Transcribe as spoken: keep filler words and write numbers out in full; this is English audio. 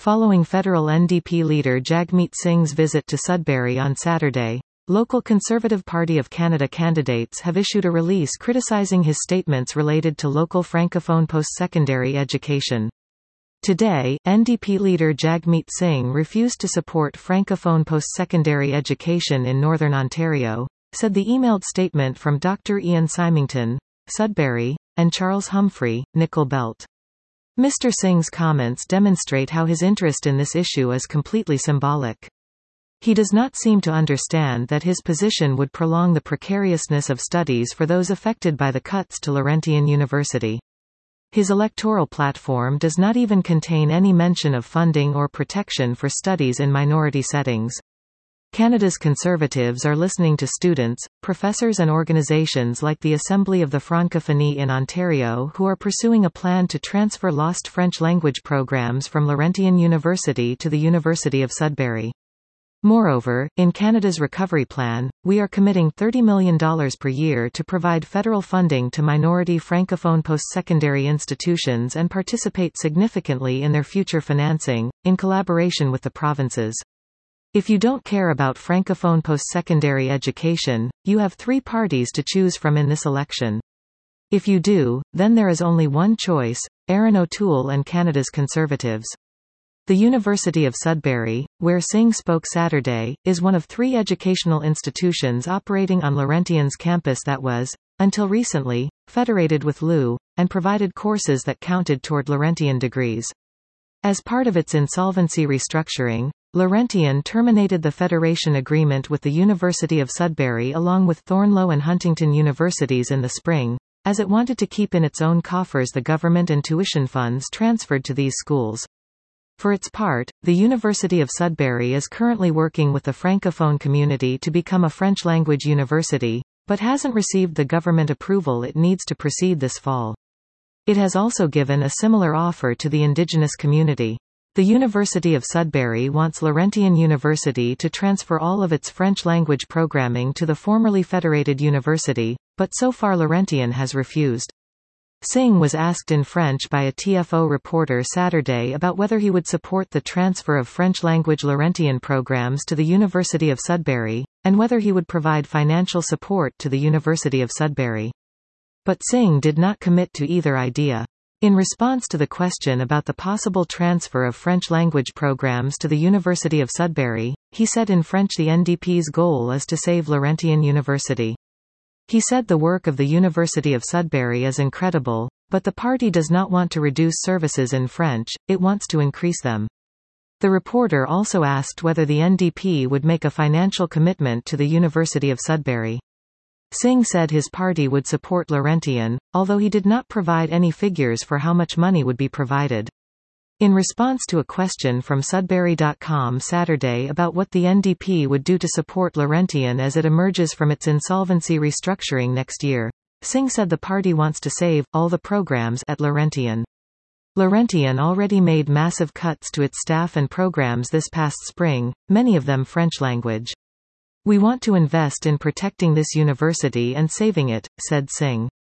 Following federal N D P leader Jagmeet Singh's visit to Sudbury on Saturday, local Conservative Party of Canada candidates have issued a release criticising his statements related to local francophone post-secondary education. Today, N D P leader Jagmeet Singh refused to support francophone post-secondary education in Northern Ontario, said the emailed statement from Doctor Ian Symington, Sudbury, and Charles Humphrey, Nickel Belt. Mister Singh's comments demonstrate how his interest in this issue is completely symbolic. He does not seem to understand that his position would prolong the precariousness of studies for those affected by the cuts to Laurentian University. His electoral platform does not even contain any mention of funding or protection for studies in minority settings. Canada's Conservatives are listening to students, professors and organizations like the Assembly of the Francophonie in Ontario who are pursuing a plan to transfer lost French language programs from Laurentian University to the University of Sudbury. Moreover, in Canada's Recovery Plan, we are committing thirty million dollars per year to provide federal funding to minority francophone post-secondary institutions and participate significantly in their future financing, in collaboration with the provinces. If you don't care about francophone post-secondary education, you have three parties to choose from in this election. If you do, then there is only one choice: Erin O'Toole and Canada's Conservatives. The University of Sudbury, where Singh spoke Saturday, is one of three educational institutions operating on Laurentian's campus that was, until recently, federated with L U, and provided courses that counted toward Laurentian degrees. As part of its insolvency restructuring, Laurentian terminated the federation agreement with the University of Sudbury along with Thornlow and Huntington Universities in the spring, as it wanted to keep in its own coffers the government and tuition funds transferred to these schools. For its part, the University of Sudbury is currently working with the Francophone community to become a French-language university, but hasn't received the government approval it needs to proceed this fall. It has also given a similar offer to the Indigenous community. The University of Sudbury wants Laurentian University to transfer all of its French-language programming to the formerly federated university, but so far Laurentian has refused. Singh was asked in French by a T F O reporter Saturday about whether he would support the transfer of French-language Laurentian programs to the University of Sudbury, and whether he would provide financial support to the University of Sudbury. But Singh did not commit to either idea. In response to the question about the possible transfer of French-language programs to the University of Sudbury, he said in French the N D P's goal is to save Laurentian University. He said the work of the University of Sudbury is incredible, but the party does not want to reduce services in French, it wants to increase them. The reporter also asked whether the N D P would make a financial commitment to the University of Sudbury. Singh said his party would support Laurentian, although he did not provide any figures for how much money would be provided. In response to a question from Sudbury dot com Saturday about what the N D P would do to support Laurentian as it emerges from its insolvency restructuring next year, Singh said the party wants to save all the programs at Laurentian. Laurentian already made massive cuts to its staff and programs this past spring, many of them French language. We want to invest in protecting this university and saving it, said Singh.